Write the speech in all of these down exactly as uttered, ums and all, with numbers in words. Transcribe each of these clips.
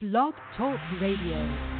Blog Talk Radio.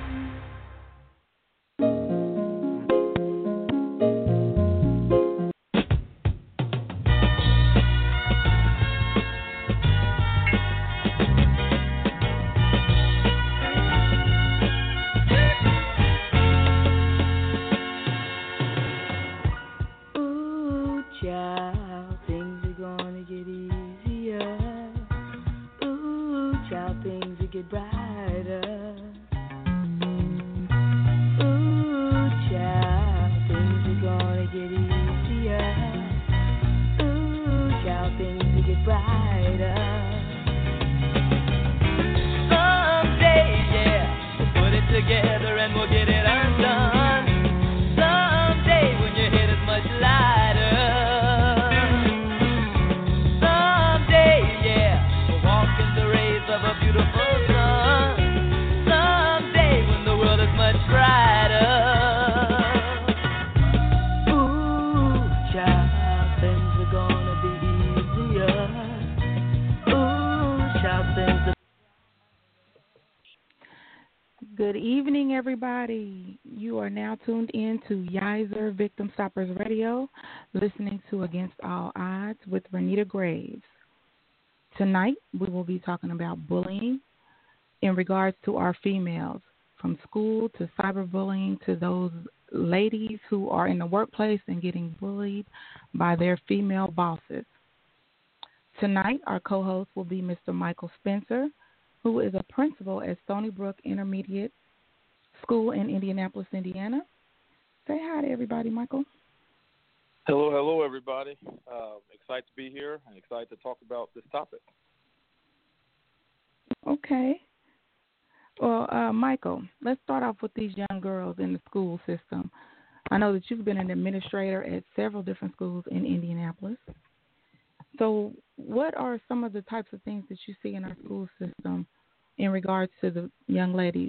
Good evening, everybody. You are now tuned in to Yizer Victim Stoppers Radio, listening to Against All Odds with Renita Graves. Tonight, we will be talking about bullying in regards to our females, from school to cyberbullying to those ladies who are in the workplace and getting bullied by their female bosses. Tonight, our co-host will be Mister Michael Spencer, who is a principal at Stony Brook Intermediate School in Indianapolis, Indiana. Say hi to everybody, Michael. Hello, hello, everybody. Uh, excited to be here and excited to talk about this topic. Okay. Well, uh, Michael, let's start off with these young girls in the school system. I know that you've been an administrator at several different schools in Indianapolis. So what are some of the types of things that you see in our school system in regards to the young ladies?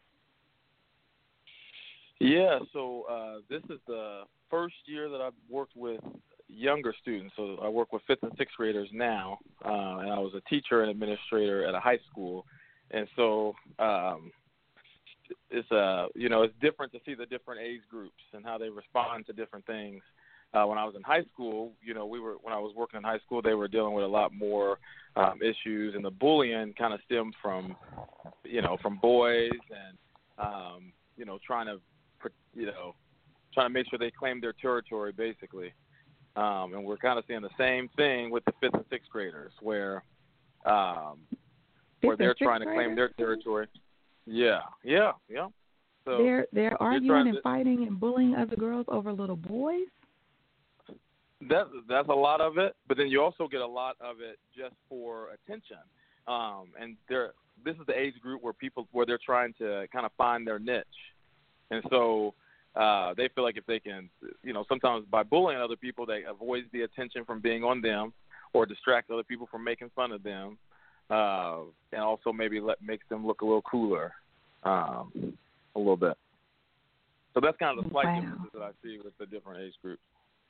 Yeah, so uh, this is the first year that I've worked with younger students. So I work with fifth and sixth graders now, uh, and I was a teacher and administrator at a high school. And so um, it's, uh, you know, it's different to see the different age groups and how they respond to different things. Uh, when I was in high school, you know, we were when I was working in high school, they were dealing with a lot more um, issues, and the bullying kind of stemmed from, you know, from boys and, um, you know, trying to, you know, trying to make sure they claim their territory, basically. Um, and we're kind of seeing the same thing with the fifth and sixth graders, where, um, where they're trying to claim their territory. Yeah, yeah, yeah. So they're they're arguing and fighting and bullying other girls over little boys. That that's a lot of it, but then you also get a lot of it just for attention. Um, and there, this is the age group where people where they're trying to kind of find their niche, and so uh, they feel like if they can, you know, sometimes by bullying other people, they avoid the attention from being on them, or distract other people from making fun of them, uh, and also maybe let makes them look a little cooler, um, a little bit. So that's kind of the slight Wow. differences that I see with the different age groups.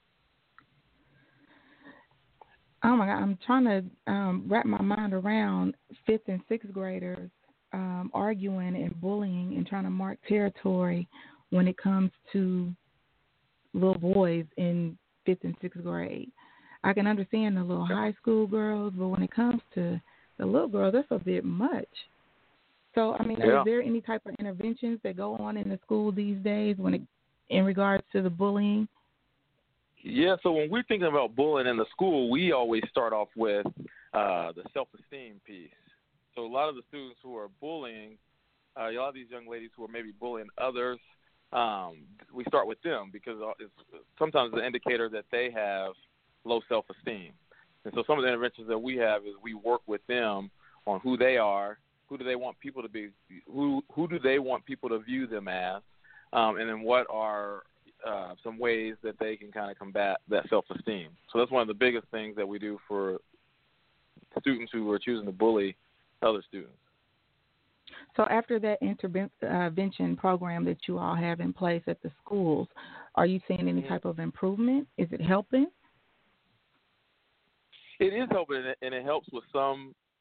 Oh, my God. I'm trying to um, wrap my mind around fifth and sixth graders um, arguing and bullying and trying to mark territory when it comes to little boys in fifth and sixth grade. I can understand the little high school girls, but when it comes to the little girls, that's a bit much. So, I mean, Yeah. is there any type of interventions that go on in the school these days when it, in regards to the bullying? Yeah, so when we're thinking about bullying in the school, we always start off with uh, the self-esteem piece. So a lot of the students who are bullying, uh, a lot of these young ladies who are maybe bullying others, um, we start with them because it's sometimes the indicator that they have low self-esteem. And so some of the interventions that we have is we work with them on who they are, who do they want people to be, who who do they want people to view them as, um, and then what are Uh, some ways that they can kind of combat that self-esteem. So that's one of the biggest things that we do for students who are choosing to bully other students. So after that intervention program that you all have in place at the schools, are you seeing any type of improvement? Is it helping? It is helping, and it helps with some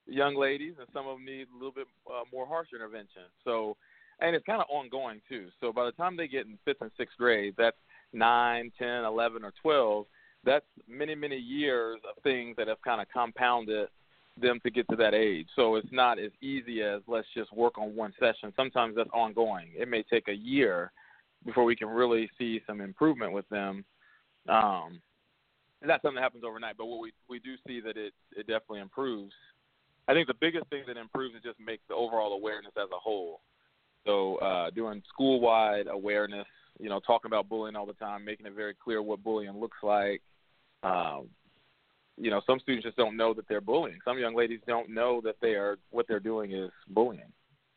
young ladies, and some of them need a little bit uh, more harsh intervention. So, and it's kind of ongoing too. So by the time they get in fifth and sixth grade, that's nine, ten, eleven, or twelve. That's many, many years of things that have kind of compounded them to get to that age. So it's not as easy as let's just work on one session. Sometimes that's ongoing. It may take a year before we can really see some improvement with them. Um, and that's something that happens overnight, but what we, we do see that it, it definitely improves. I think the biggest thing that improves is just make the overall awareness as a whole. So uh, doing school-wide awareness, you know, talking about bullying all the time, making it very clear what bullying looks like. Um, you know, some students just don't know that they're bullying. Some young ladies don't know that they are what they're doing is bullying.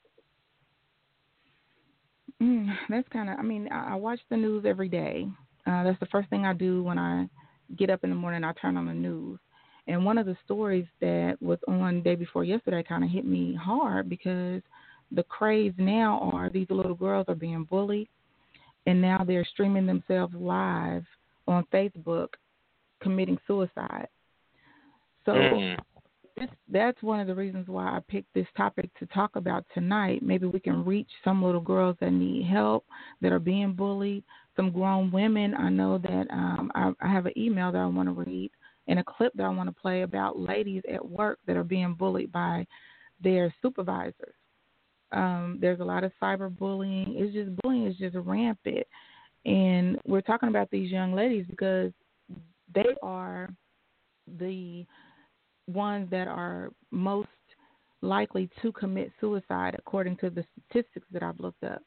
Mm, that's kind of, I mean, I, I watch the news every day. Uh, that's the first thing I do when I get up in the morning. I turn on the news. And one of the stories that was on the day before yesterday kind of hit me hard because the craze now are these little girls are being bullied, and now they're streaming themselves live on Facebook committing suicide. So mm. this, that's one of the reasons why I picked this topic to talk about tonight. Maybe we can reach some little girls that need help, that are being bullied, some grown women. I know that um, I, I have an email that I want to read and a clip that I want to play about ladies at work that are being bullied by their supervisors. Um, there's a lot of cyberbullying. It's just bullying is just rampant. And we're talking about these young ladies because they are the ones that are most likely to commit suicide according to the statistics that I've looked up.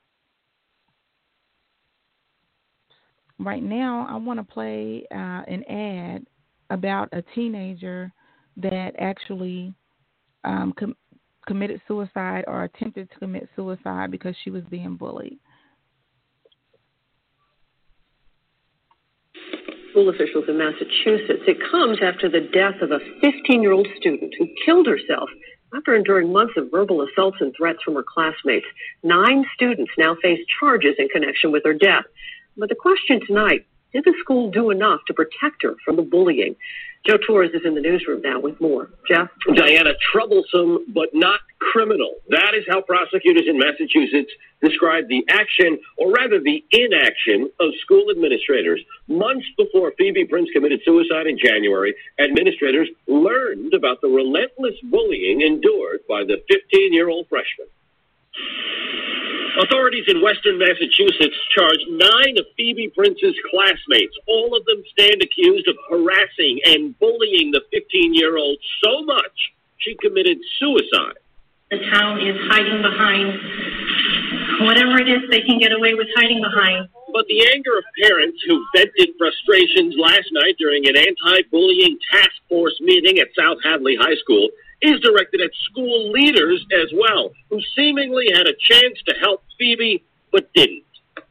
Right now, I want to play uh, an ad about a teenager that actually um, com- committed suicide or attempted to commit suicide because she was being bullied. School officials in Massachusetts. It comes after the death of a fifteen-year-old student who killed herself after enduring months of verbal assaults and threats from her classmates. Nine students now face charges in connection with her death. But the question tonight, did the school do enough to protect her from the bullying? Joe Torres is in the newsroom now with more. Jeff? Diana, troublesome but not criminal. That is how prosecutors in Massachusetts describe the action, or rather the inaction, of school administrators. Months before Phoebe Prince committed suicide in January, administrators learned about the relentless bullying endured by the fifteen-year-old freshman. Authorities in western Massachusetts charged nine of Phoebe Prince's classmates. All of them stand accused of harassing and bullying the fifteen-year-old so much she committed suicide. The town is hiding behind whatever it is they can get away with hiding behind. But the anger of parents who vented frustrations last night during an anti-bullying task force meeting at South Hadley High School is directed at school leaders as well, who seemingly had a chance to help Phoebe, but didn't.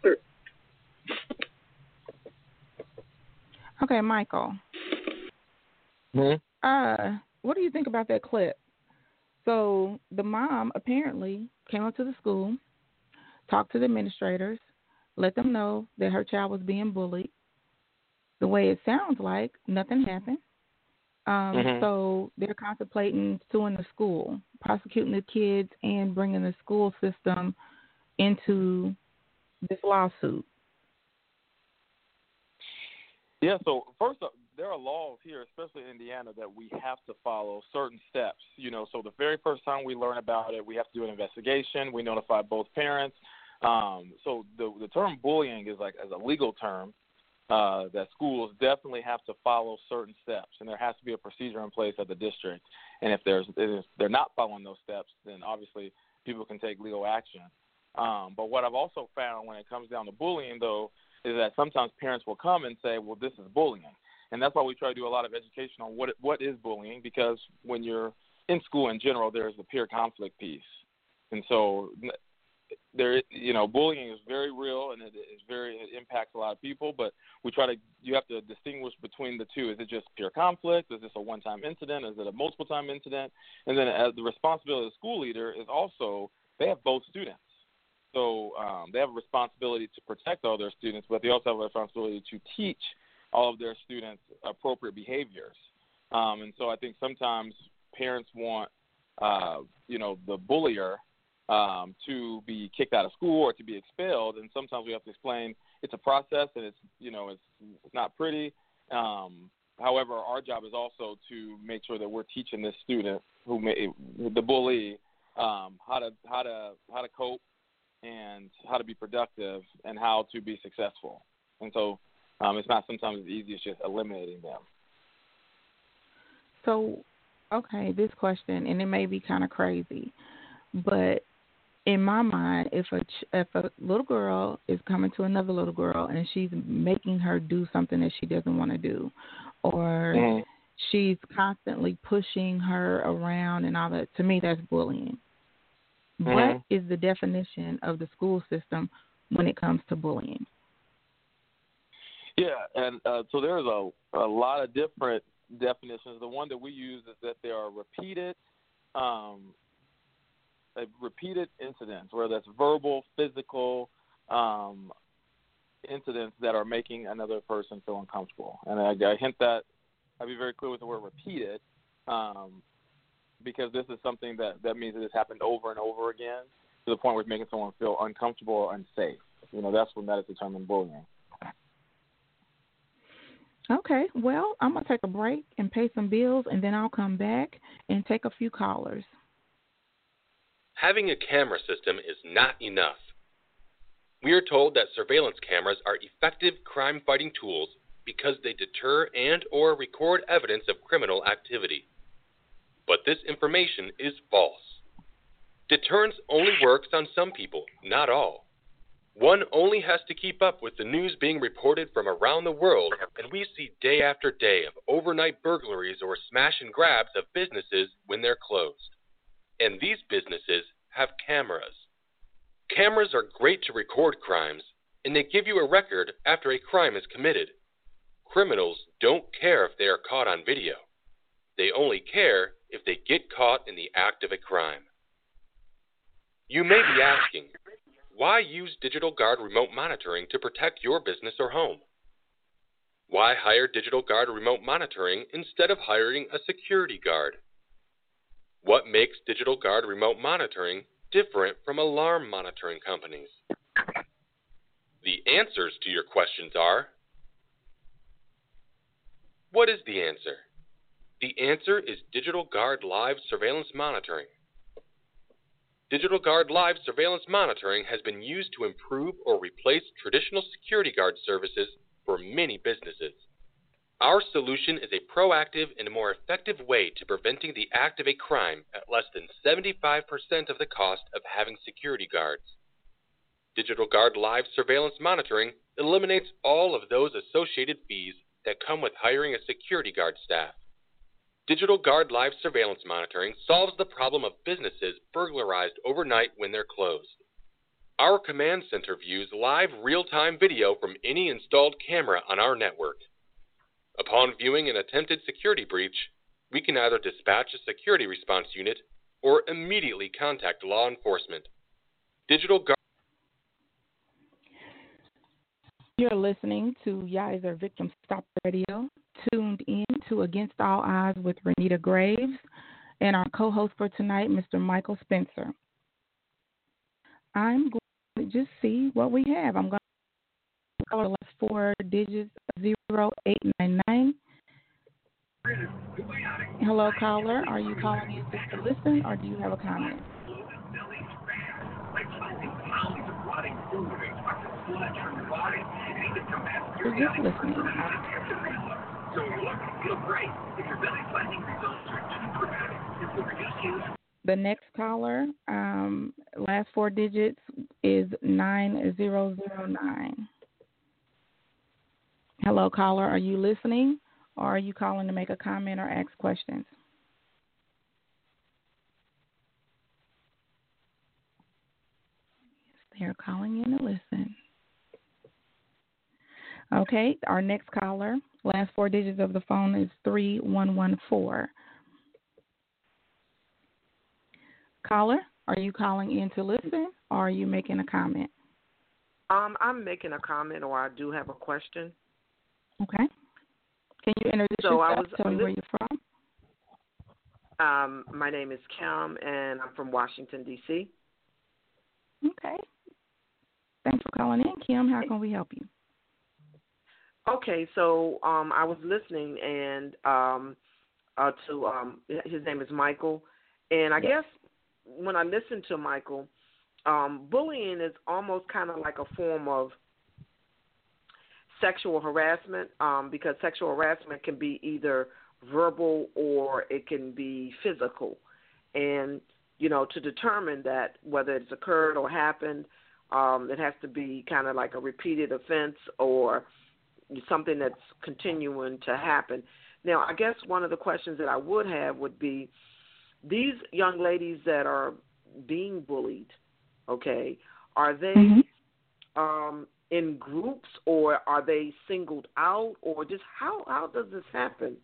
Okay, Michael. Hmm? Uh, what do you think about that clip? So the mom apparently came up to the school, talked to the administrators, let them know that her child was being bullied. The way it sounds like, nothing happened. Um, mm-hmm. So they're contemplating suing the school, prosecuting the kids, and bringing the school system into this lawsuit. Yeah, so first up, there are laws here, especially in Indiana, that we have to follow certain steps. You know, so the very first time we learn about it, we have to do an investigation. We notify both parents. Um, so the the term bullying is like as a legal term. Uh, that schools definitely have to follow certain steps, and there has to be a procedure in place at the district. And if there's if they're not following those steps, then obviously people can take legal action. Um, but what I've also found when it comes down to bullying, though, is that sometimes parents will come and say, well, this is bullying. And that's why we try to do a lot of education on what what is bullying, because when you're in school in general, there's the peer conflict piece. And so there, you know, bullying is very real, and it is very it impacts a lot of people. But we try to you have to distinguish between the two. Is it just pure conflict? Is this a one-time incident? Is it a multiple-time incident? And then as the responsibility of the school leader is also they have both students, so um, they have a responsibility to protect all their students, but they also have a responsibility to teach all of their students appropriate behaviors. Um, and so I think sometimes parents want, uh, you know, the bullier um, to be kicked out of school or to be expelled, and sometimes we have to explain it's a process and it's, you know, it's, it's not pretty. Um, however, our job is also to make sure that we're teaching this student who may, the bully, um, how to how to how to cope and how to be productive and how to be successful. And so um, it's not sometimes as easy as just eliminating them. So, okay, this question, and it may be kind of crazy, but in my mind, if a ch- if a little girl is coming to another little girl and she's making her do something that she doesn't want to do, or mm. she's constantly pushing her around and all that, to me that's bullying. Mm-hmm. What is the definition of the school system when it comes to bullying? Yeah, and uh, so there's a, a lot of different definitions. The one that we use is that there are repeated um, uh, repeated incidents, whether that's verbal, physical um, incidents that are making another person feel uncomfortable. And I, I hint that, I'll be very clear with the word repeated, um, because this is something that, that means that it's happened over and over again to the point where it's making someone feel uncomfortable or unsafe. You know, that's when that is determined bullying. Okay, well, I'm going to take a break and pay some bills, and then I'll come back and take a few callers. Having a camera system is not enough. We are told that surveillance cameras are effective crime-fighting tools because they deter and or record evidence of criminal activity. But this information is false. Deterrence only works on some people, not all. One only has to keep up with the news being reported from around the world, and we see day after day of overnight burglaries or smash and grabs of businesses when they're closed. And these businesses have cameras. Cameras are great to record crimes, and they give you a record after a crime is committed. Criminals don't care if they are caught on video. They only care if they get caught in the act of a crime. You may be asking, why use Digital Guard remote monitoring to protect your business or home? Why hire Digital Guard remote monitoring instead of hiring a security guard? What makes Digital Guard remote monitoring different from alarm monitoring companies? The answers to your questions are: what is the answer? The answer is Digital Guard Live Surveillance Monitoring. Digital Guard Live Surveillance Monitoring has been used to improve or replace traditional security guard services for many businesses. Our solution is a proactive and more effective way to preventing the act of a crime at less than seventy-five percent of the cost of having security guards. Digital Guard Live Surveillance Monitoring eliminates all of those associated fees that come with hiring a security guard staff. Digital Guard Live Surveillance Monitoring solves the problem of businesses burglarized overnight when they're closed. Our command center views live real-time video from any installed camera on our network. Upon viewing an attempted security breach, we can either dispatch a security response unit or immediately contact law enforcement. Digital Guard You're listening to Yizer Victim Stopper Radio, tuned in to Against All Odds with Renita Graves, and our co-host for tonight, Mister Michael Spencer. I'm going to just see what we have. I'm going to call the last four digits of zero eight nine nine. Hello, caller. Are you calling in just to listen, or do you have a comment? You're just listening. The next caller, um, last four digits is nine zero zero nine. Hello, caller. Are you listening, or are you calling to make a comment or ask questions? They're calling in to listen. Okay, our next caller, last four digits of the phone is three one one four. Caller, are you calling in to listen, or are you making a comment? Um, I'm making a comment, or I do have a question. Okay. Can you introduce so yourself? I was, Tell me where you're from. Um, my name is Kim, and I'm from Washington, D C Okay. Thanks for calling in, Kim. How can we help you? Okay, so um, I was listening and um, uh, to um, his name is Michael, and I Yes. guess when I listen to Michael, um, bullying is almost kind of like a form of sexual harassment, um, because sexual harassment can be either verbal or it can be physical, and you know, to determine that whether it's occurred or happened, um, it has to be kind of like a repeated offense or something that's continuing to happen. Now, I guess one of the questions that I would have would be these young ladies that are being bullied, okay, are they Mm-hmm. um, in groups or are they singled out, or just how, how does this happen?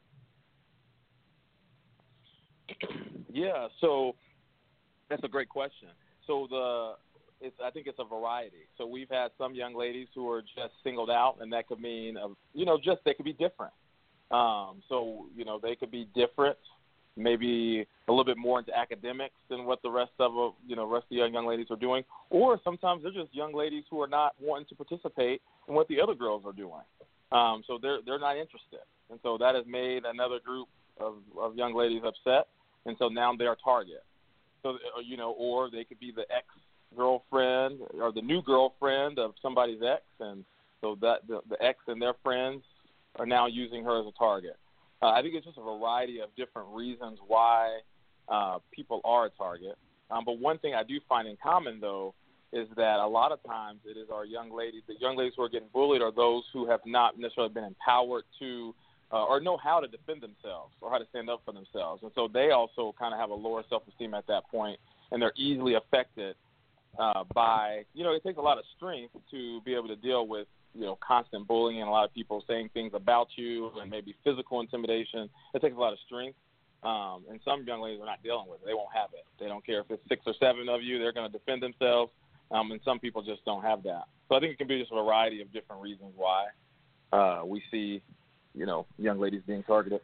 Yeah, so that's a great question. So the it's I think it's a variety. So we've had some young ladies who are just singled out, and that could mean, uh, you know, just they could be different. Um, so, you know, they could be different, maybe a little bit more into academics than what the rest of, uh, you know, rest of the young, young ladies are doing. Or sometimes they're just young ladies who are not wanting to participate in what the other girls are doing. Um, so they're they're not interested. And so that has made another group of, of young ladies upset. And so now they're a target. So, you know, or they could be the ex-girlfriend or the new girlfriend of somebody's ex. And so that the, the ex and their friends are now using her as a target. Uh, I think it's just a variety of different reasons why uh, people are a target. Um, but one thing I do find in common, though, is that a lot of times it is our young ladies, the young ladies who are getting bullied are those who have not necessarily been empowered to uh, or know how to defend themselves or how to stand up for themselves. And so they also kind of have a lower self-esteem at that point, and they're easily affected uh, by, you know, it takes a lot of strength to be able to deal with, you know, constant bullying and a lot of people saying things about you and maybe physical intimidation. It takes a lot of strength. Um, and some young ladies are not dealing with it. They won't have it. They don't care if it's six or seven of you. They're going to defend themselves. Um, and some people just don't have that. So I think it can be just a variety of different reasons why uh, we see, you know, young ladies being targeted.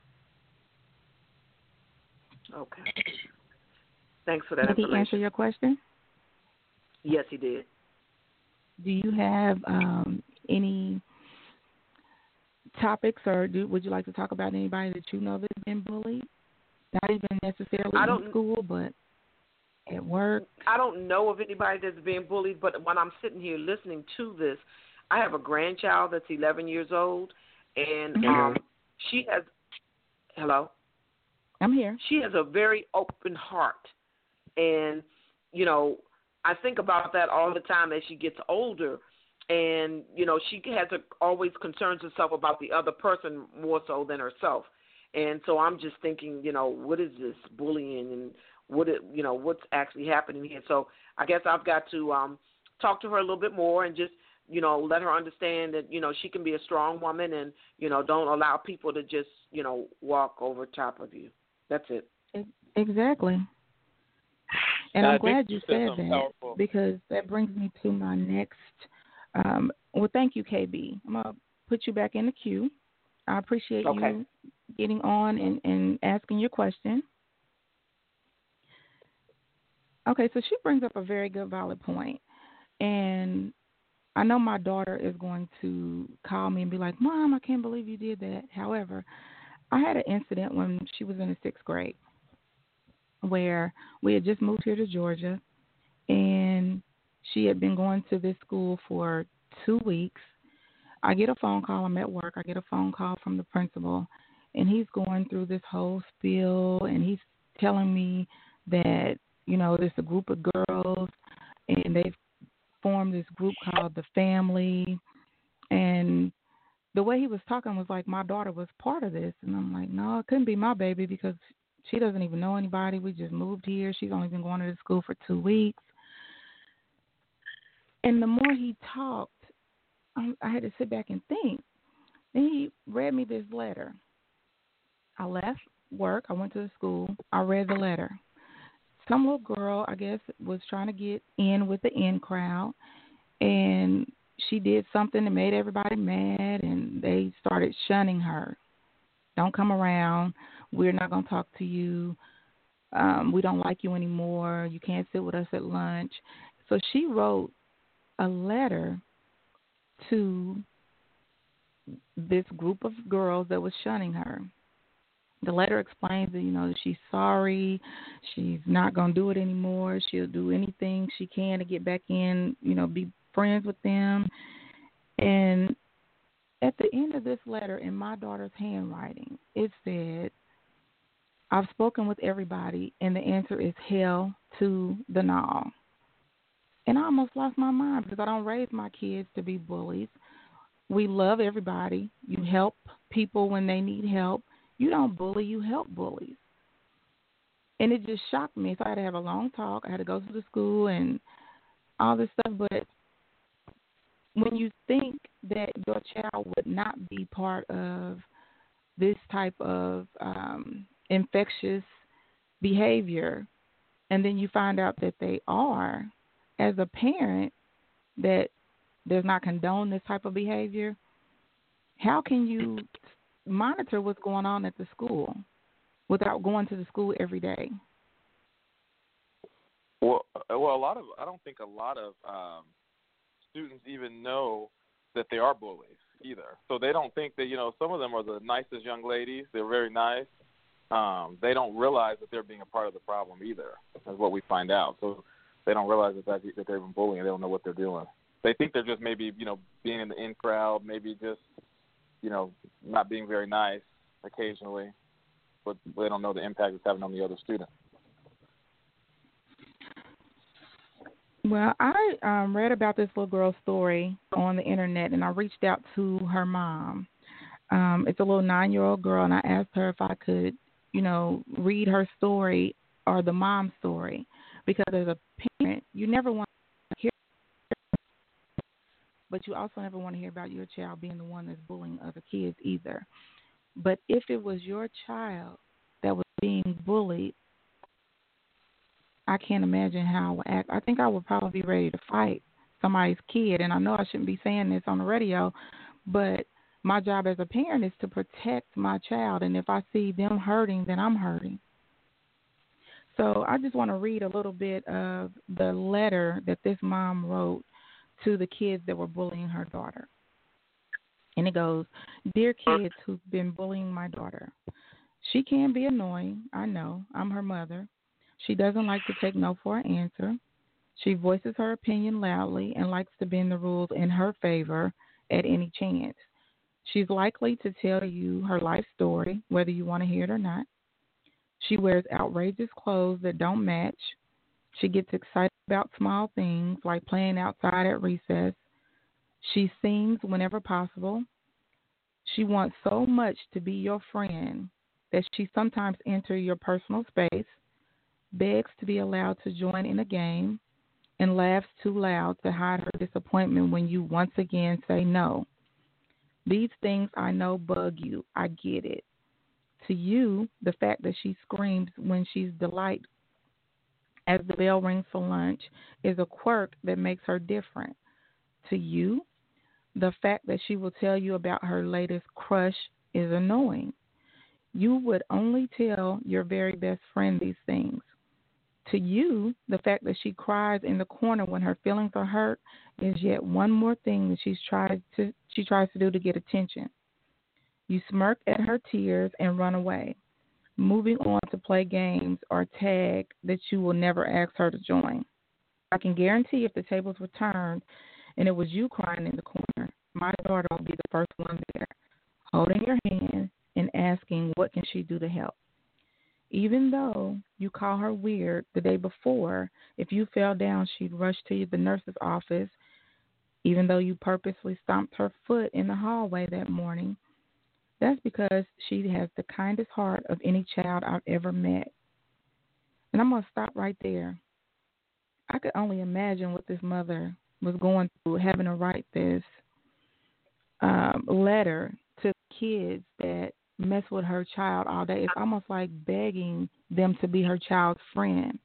Okay. Thanks for that Did he information. answer your question? Yes, he did. Do you have um, any topics, or do, would you like to talk about anybody that you know that's been bullied? Not even necessarily I in don't, school, but at work. I don't know of anybody that's being bullied, but when I'm sitting here listening to this, I have a grandchild that's eleven years old, and Mm-hmm. um, she has, hello? I'm here. She has a very open heart, and, you know, I think about that all the time as she gets older, and, you know, she has a, always concerns herself about the other person more so than herself. And so I'm just thinking, you know, what is this bullying and what it, you know, what's actually happening here? So I guess I've got to um, talk to her a little bit more and just, you know, let her understand that, you know, she can be a strong woman and, you know, don't allow people to just, you know, walk over top of you. That's it. Exactly. And, and I'm I glad you said that powerful. Because that brings me to my next. Um, well, thank you, K B. I'm going to put you back in the queue. I appreciate Okay. you getting on and, and asking your question. Okay, so she brings up a very good, valid point. And I know my daughter is going to call me and be like, Mom, I can't believe you did that. However, I had an incident when she was in the sixth grade where we had just moved here to Georgia, and she had been going to this school for two weeks. I get a phone call. I'm at work. I get a phone call from the principal, and he's going through this whole spiel, and he's telling me that, you know, there's a group of girls, and they've formed this group called The Family, and the way he was talking was like my daughter was part of this, and I'm like, no, it couldn't be my baby because she doesn't even know anybody. We just moved here. She's only been going to the school for two weeks. And the more he talked, I had to sit back and think. Then he read me this letter. I left work. I went to the school. I read the letter. Some little girl, I guess, was trying to get in with the in crowd, and she did something that made everybody mad, and they started shunning her. Don't come around. We're not going to talk to you. um, we don't like you anymore. You can't sit with us at lunch. So she wrote a letter to this group of girls that was shunning her. The letter explains that, you know, that she's sorry, she's not going to do it anymore, she'll do anything she can to get back in, you know, be friends with them. And at the end of this letter, in my daughter's handwriting, it said, I've spoken with everybody, and the answer is hell to the no. And I almost lost my mind because I don't raise my kids to be bullies. We love everybody. You help people when they need help. You don't bully, you help bullies. And it just shocked me. So I had to have a long talk. I had to go to the school and all this stuff. But when you think that your child would not be part of this type of um, infectious behavior, and then you find out that they are, as a parent, that does not condone this type of behavior, how can you monitor what's going on at the school without going to the school every day? Well, well, a lot of I don't think a lot of um, students even know that they are bullies either. So they don't think that, you know, some of them are the nicest young ladies. They're very nice. Um, they don't realize that they're being a part of the problem either. Is what we find out. So they don't realize that that, that they're even bullying. They don't know what they're doing. They think they're just maybe, you know, being in the in crowd, maybe just, you know, not being very nice occasionally, but they don't know the impact it's having on the other student. Well, I um, read about this little girl's story on the internet, and I reached out to her mom. Um, it's a little nine-year-old girl, and I asked her if I could, you know, read her story or the mom's story, because as a parent, you never want to hear, but you also never want to hear about your child being the one that's bullying other kids either. But if it was your child that was being bullied, I can't imagine how I would act. I think I would probably be ready to fight somebody's kid. And I know I shouldn't be saying this on the radio, but my job as a parent is to protect my child. And if I see them hurting, then I'm hurting. So I just want to read a little bit of the letter that this mom wrote to the kids that were bullying her daughter. And it goes, "Dear kids who've been bullying my daughter, she can be annoying. I know. I'm her mother. She doesn't like to take no for an answer. She voices her opinion loudly and likes to bend the rules in her favor at any chance. She's likely to tell you her life story, whether you want to hear it or not. She wears outrageous clothes that don't match. She gets excited about small things like playing outside at recess. She sings whenever possible. She wants so much to be your friend that she sometimes enters your personal space, begs to be allowed to join in a game, and laughs too loud to hide her disappointment when you once again say no. These things I know bug you. I get it. To you, the fact that she screams when she's delighted as the bell rings for lunch is a quirk that makes her different. To you, the fact that she will tell you about her latest crush is annoying. You would only tell your very best friend these things. To you, the fact that she cries in the corner when her feelings are hurt is yet one more thing that she's tried to she tries to do to get attention. You smirk at her tears and run away, moving on to play games or tag that you will never ask her to join. I can guarantee if the tables were turned and it was you crying in the corner, my daughter will be the first one there, holding your hand and asking what can she do to help. Even though you call her weird the day before, if you fell down, she'd rush to the nurse's office. Even though you purposely stomped her foot in the hallway that morning, that's because she has the kindest heart of any child I've ever met. And I'm going to stop right there. I could only imagine what this mother was going through, having to write this um, letter to kids that mess with her child all day. It's almost like begging them to be her child's friend.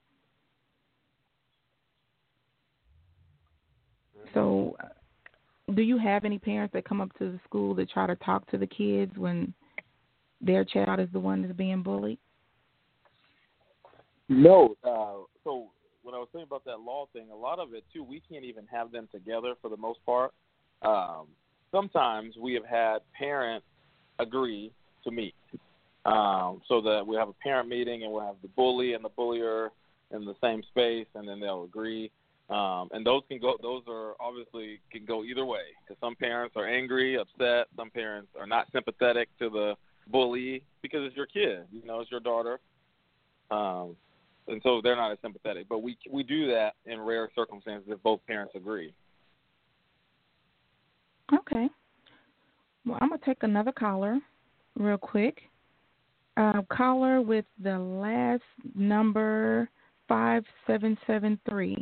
So, do you have any parents that come up to the school that try to talk to the kids when their child is the one that's being bullied? No. Uh, so when I was thinking about that law thing, a lot of it too, we can't even have them together for the most part. Um, sometimes we have had parents agree to meet, um, so that we have a parent meeting and we'll have the bully and the bullier in the same space, and then they'll agree. Um, and those can go; those are obviously can go either way. Because some parents are angry, upset. Some parents are not sympathetic to the bully because it's your kid. You know, it's your daughter. Um, and so they're not as sympathetic. But we we do that in rare circumstances if both parents agree. Okay. Well, I'm going to take another caller real quick. Uh, caller with the last number five seven seven three.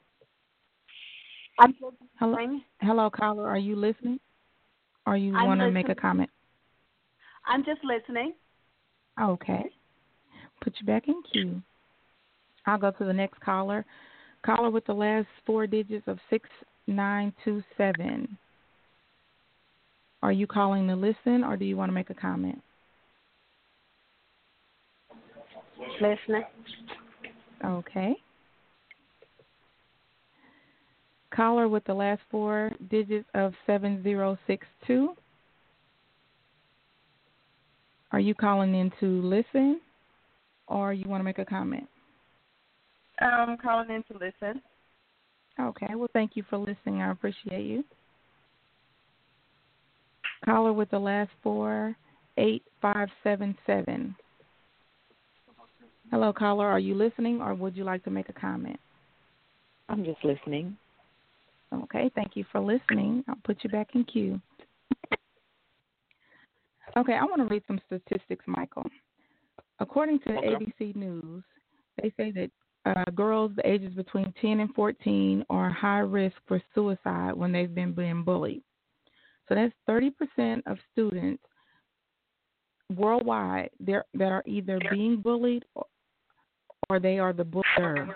I'm Hello, hello, caller. Are you listening? Or you want to make a comment? I'm just listening. Okay. Put you back in queue. I'll go to the next caller. Caller with the last four digits of six nine two seven. Are you calling to listen, or do you want to make a comment? Listening. Okay. Caller with the last four digits of seven zero six two. Are you calling in to listen, or you want to make a comment? I'm calling in to listen. Okay. Well, thank you for listening. I appreciate you. Caller with the last four, eight five seven seven. Hello, caller. Are you listening, or would you like to make a comment? I'm just listening. Okay, thank you for listening. I'll put you back in queue. Okay, I want to read some statistics, Michael. According to Okay. A B C News, they say that uh, girls the ages between ten and fourteen are high risk for suicide when they've been being bullied. So that's thirty percent of students worldwide that are either being bullied or, or they are the bullier.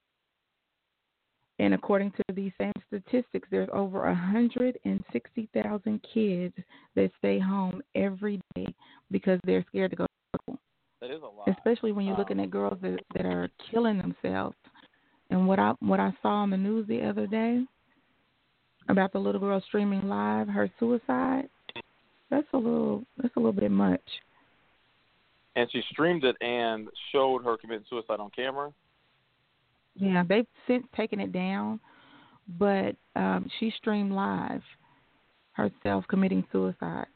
And according to these same statistics, there's over one hundred sixty thousand kids that stay home every day because they're scared to go to school. That is a lot. Especially when you're um, looking at girls that, that are killing themselves. And what I what I saw on the news the other day about the little girl streaming live her suicide, that's a little that's a little bit much. And she streamed it and showed her committing suicide on camera. Yeah, they've since taken it down, but um, she streamed live herself committing suicide.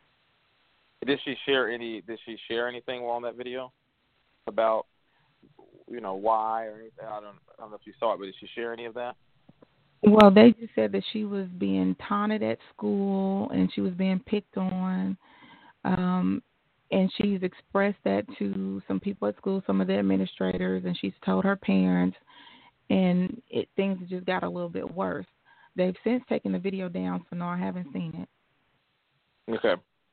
Did she share any? Did she share anything on that video about, you know, why or anything? I don't, I don't know if you saw it, but did she share any of that? Well, they just said that she was being taunted at school and she was being picked on, um, and she's expressed that to some people at school, some of the administrators, and she's told her parents, and it things just got a little bit worse. They've since taken the video down, so no, I haven't seen it. Okay.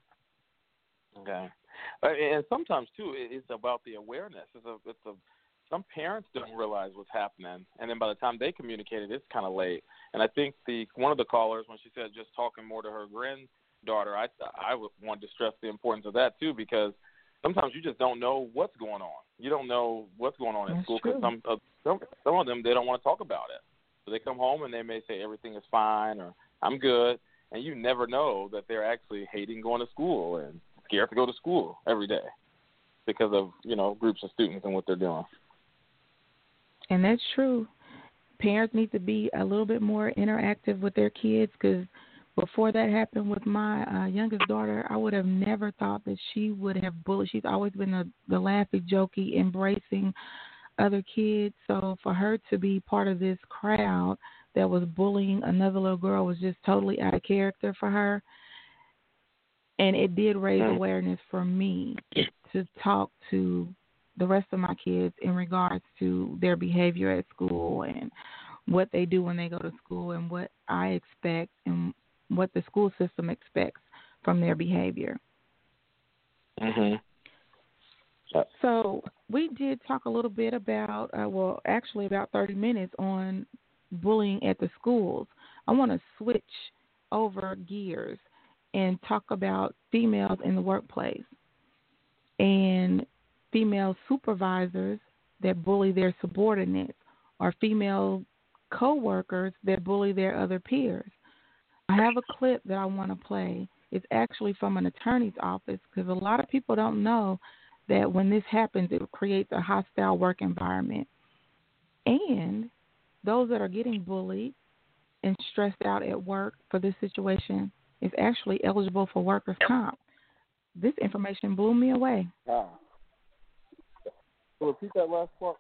Okay. Uh, and sometimes too, it's about the awareness. It's a, it's a. Some parents don't realize what's happening, and then by the time they communicate it, it's kind of late. And I think the one of the callers, when she said just talking more to her granddaughter, I I would want to stress the importance of that too, because sometimes you just don't know what's going on. You don't know what's going on at That's school because some, uh, some some of them they don't want to talk about it. So they come home and they may say everything is fine or I'm good, and you never know that they're actually hating going to school and scared to go to school every day because of, you know, groups of students and what they're doing. And that's true. Parents need to be a little bit more interactive with their kids, because before that happened with my uh, youngest daughter, I would have never thought that she would have bullied. She's always been the, the laughy, jokey, embracing other kids. So for her to be part of this crowd that was bullying another little girl was just totally out of character for her. And it did raise awareness for me to talk to the rest of my kids in regards to their behavior at school and what they do when they go to school and what I expect and what the school system expects from their behavior. Mm-hmm. So we did talk a little bit about, uh, well, actually about thirty minutes on bullying at the schools. I want to switch over gears and talk about females in the workplace and female supervisors that bully their subordinates or female co-workers that bully their other peers. I have a clip that I want to play. It's actually from an attorney's office because a lot of people don't know that when this happens, it creates a hostile work environment. And those that are getting bullied and stressed out at work for this situation is actually eligible for workers' comp. This information blew me away. Ah. So repeat that last part.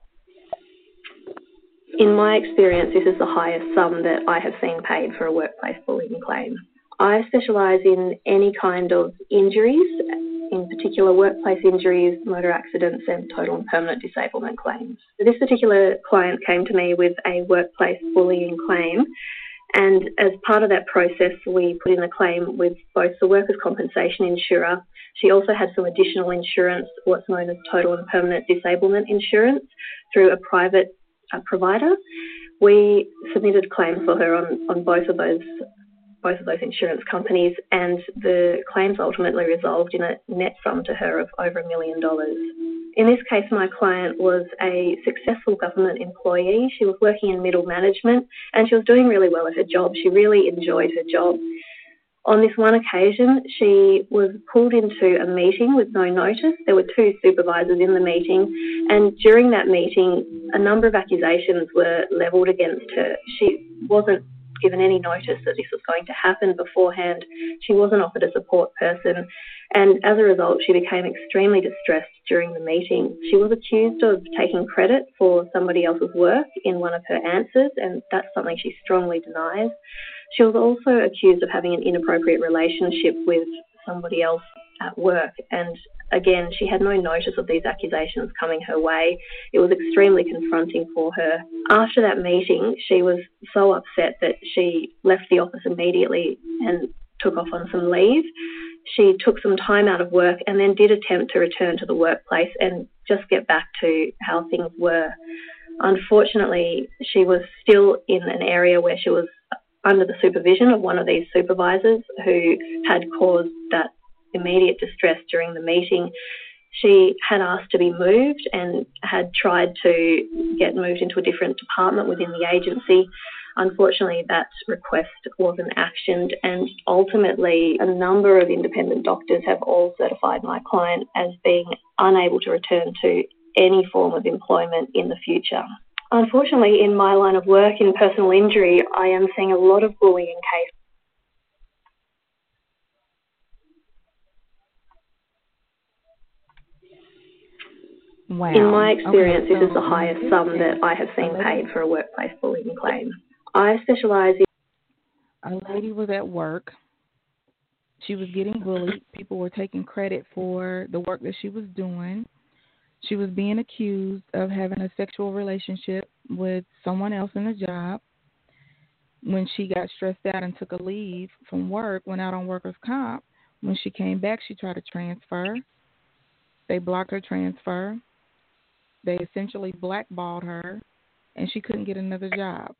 In my experience, this is the highest sum that I have seen paid for a workplace bullying claim. I specialise in any kind of injuries, in particular workplace injuries, motor accidents and total and permanent disablement claims. This particular client came to me with a workplace bullying claim, and as part of that process we put in a claim with both the workers' compensation insurer. She also had some additional insurance, what's known as total and permanent disablement insurance, through a private uh, provider. We submitted claims for her on, on both of those both of those insurance companies, and the claims ultimately resolved in a net sum to her of over a million dollars. In this case, my client was a successful government employee. She was working in middle management and she was doing really well at her job. She really enjoyed her job. On this one occasion, she was pulled into a meeting with no notice. There were two supervisors in the meeting, and during that meeting, a number of accusations were levelled against her. She wasn't given any notice that this was going to happen beforehand. She wasn't offered a support person, and as a result, she became extremely distressed during the meeting. She was accused of taking credit for somebody else's work in one of her answers, and that's something she strongly denies. She was also accused of having an inappropriate relationship with somebody else at work, and again, she had no notice of these accusations coming her way. It was extremely confronting for her. After that meeting, she was so upset that she left the office immediately and took off on some leave. She took some time out of work and then did attempt to return to the workplace and just get back to how things were. Unfortunately, she was still in an area where she was under the supervision of one of these supervisors who had caused that immediate distress during the meeting. She had asked to be moved and had tried to get moved into a different department within the agency. Unfortunately, that request wasn't actioned, and ultimately a number of independent doctors have all certified my client as being unable to return to any form of employment in the future. Unfortunately, in my line of work in personal injury, I am seeing a lot of bullying cases. Wow. In my experience, okay, so this is the highest sum that I have seen paid for a workplace bullying claim. I specialise in... A lady was at work. She was getting bullied. People were taking credit for the work that she was doing. She was being accused of having a sexual relationship with someone else in the job. When she got stressed out and took a leave from work, went out on workers' comp, when she came back, she tried to transfer. They blocked her transfer. They essentially blackballed her, and she couldn't get another job.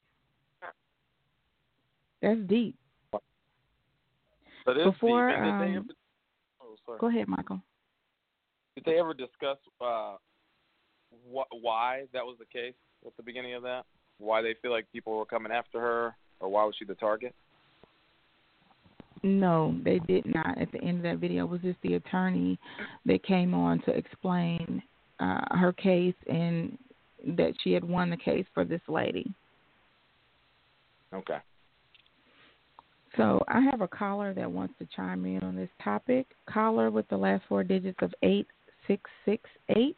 That's deep. That is Before, deep. And did they um, ever, oh, sorry. Go ahead, Michael. Did they ever discuss uh, wh- why that was the case at the beginning of that? Why they feel like people were coming after her, or why was she the target? No, they did not. At the end of that video, it was just the attorney that came on to explain uh, her case and that she had won the case for this lady. Okay. So I have a caller that wants to chime in on this topic. Caller with the last four digits of eight six six eight.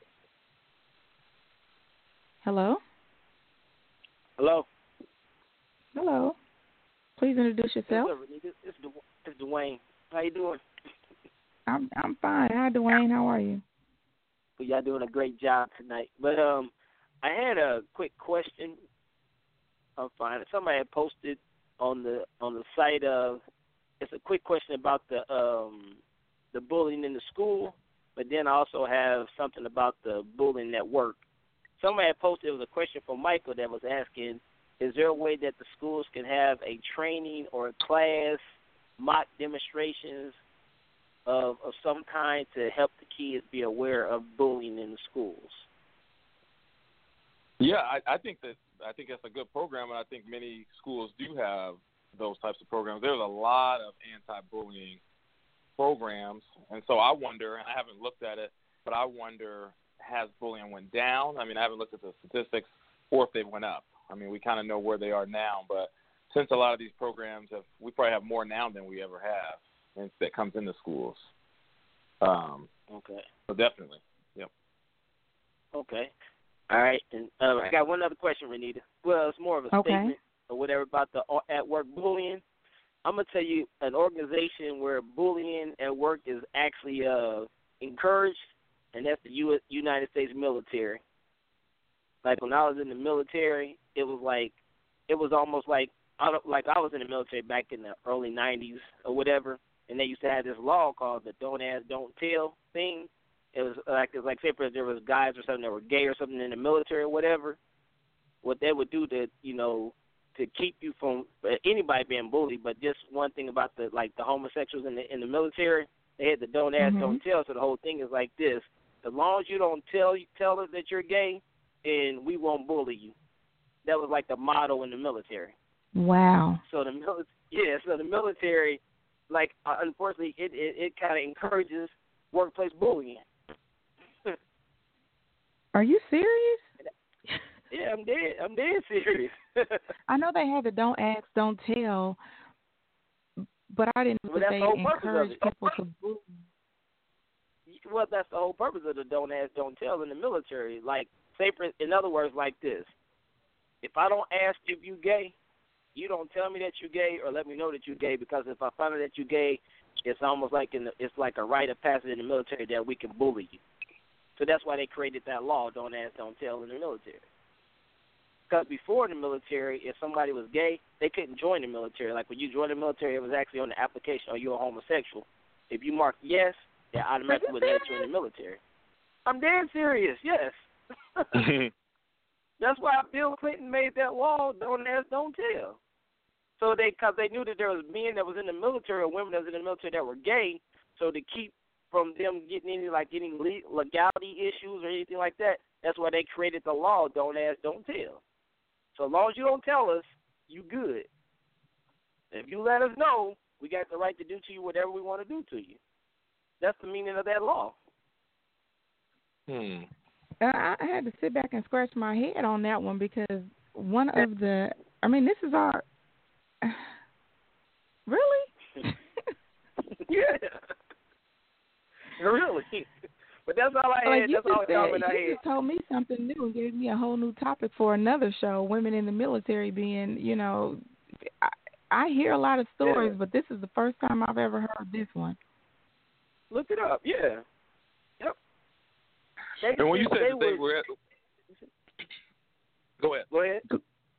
Hello? Hello? Hello. Please introduce yourself. This is Dwayne. How you doing? I'm I'm fine. Hi, Dwayne. How are you? Well, y'all doing a great job tonight. But um, I had a quick question. I'm fine. Somebody had posted on the on the site of it's a quick question about the um the bullying in the school, but then I also have something about the bullying at work. Somebody had posted, it was a question from Michael that was asking, is there a way that the schools can have a training or a class, mock demonstrations of, of some kind to help the kids be aware of bullying in the schools? Yeah, I, I think that I think that's a good program, and I think many schools do have those types of programs. There's a lot of anti-bullying programs, and so I wonder, and I haven't looked at it, but I wonder, has bullying went down? I mean, I haven't looked at the statistics or if they went up. I mean, we kind of know where they are now, but since a lot of these programs have, we probably have more now than we ever have, and that comes into schools. Um, okay. So definitely, yep. Okay. All right, and um, I got one other question, Renita. Well, it's more of a okay. statement or whatever about the at-work bullying. I'm going to tell you an organization where bullying at work is actually uh, encouraged, and that's the U- United States military. Like when I was in the military, it was like, it was almost like, I don't, like I was in the military back in the early nineties or whatever, and they used to have this law called the don't ask, don't tell thing. It was like, it was like say for there was guys or something that were gay or something in the military or whatever, what they would do to, you know, to keep you from anybody being bullied, but just one thing about the, like the homosexuals in the in the military, they had the don't ask, mm-hmm. don't tell, so the whole thing is like this. As long as you don't tell tell us that you're gay, and we won't bully you. That was like the motto in the military. Wow. So the mili- yeah, so the military, like uh, unfortunately, it it, it kind of encourages workplace bullying. Are you serious? Yeah, I'm dead. I'm dead serious. I know they had the don't ask, don't tell, but I didn't know well, that that's they the whole purpose encourage of it. people to bully. Well, that's the whole purpose of the don't ask, don't tell in the military. Like, say, for, in other words, like this. If I don't ask if you gay, you don't tell me that you're gay or let me know that you're gay, because if I find out that you're gay, it's almost like in the, it's like a rite of passage in the military that we can bully you. So that's why they created that law, don't ask, don't tell in the military. Because before in the military, if somebody was gay, they couldn't join the military. Like when you joined the military, it was actually on the application, are you a homosexual? If you marked yes, they automatically would let you in the military. I'm dead serious, yes. That's why Bill Clinton made that law, don't ask, don't tell. So they, because they knew that there was men that was in the military or women that was in the military that were gay, so to keep from them getting any, like, getting legality issues or anything like that, that's why they created the law, don't ask, don't tell. So as long as you don't tell us, you good. If you let us know, we got the right to do to you whatever we want to do to you. That's the meaning of that law. Hmm. I I had to sit back and scratch my head on that one, because one of the, I mean, this is our, really? Yeah. Really? But that's all I like had. You That's all just, I said, had. you just told me something new and gave me a whole new topic for another show, women in the military being, you know, I, I hear a lot of stories, yeah. but this is the first time I've ever heard this one. Look it up, yeah. Yep. They, and when you said they that they were, were at, go ahead. Go ahead.